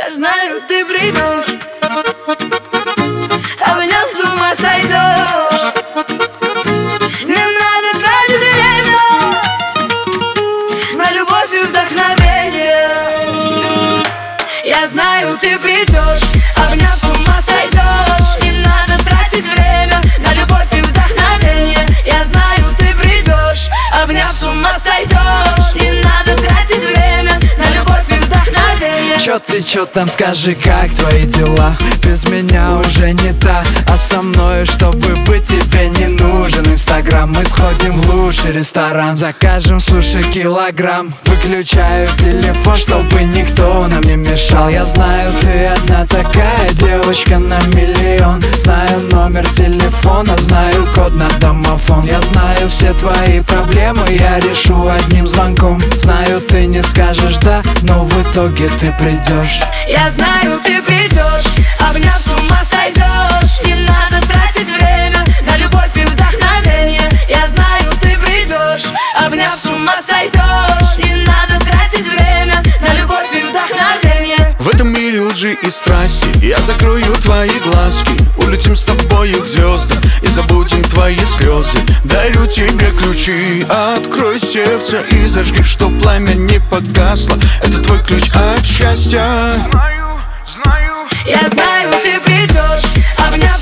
Я знаю, ты придешь, обняв, с ума сойдешь. Не надо тратить время на любовь и вдохновение. Я знаю, ты придешь, обняв, с ума сойдешь. Не надо тратить время на любовь и вдохновение. Я знаю, ты придешь, обняв, с ума сойдешь. Не надо тратить время на любовь и вдохновение. Чё там, скажи, как твои дела? Без меня уже не та, а со мной, чтобы быть, тебе не нужен Инстаграм. Мы сходим в лучший ресторан, закажем суши килограмм. Выключаю телефон, чтобы никто нам не мешал. Я знаю, ты одна такая девочка на миллион. Знаю номер телефона, знаю код на домофон. Я знаю все твои проблемы, я решу одним звонком. Знаю, ты не скажешь да, но в итоге ты придешь. Я знаю, ты придешь, обняв, с ума сойдешь. Не надо тратить время на любовь и вдохновение. Я знаю, ты придешь, обняв, с ума сойдешь. Не надо тратить время на любовь и вдохновение. В этом мире лжи и страсти я закрою твои глазки. Улетим с тобою к звездам и забудем твои слезы. Дарю тебе ключи, открой сердце и зажги, что пламя не погасло. Это твой ключ от счастья. Я знаю, ты придешь, обняв,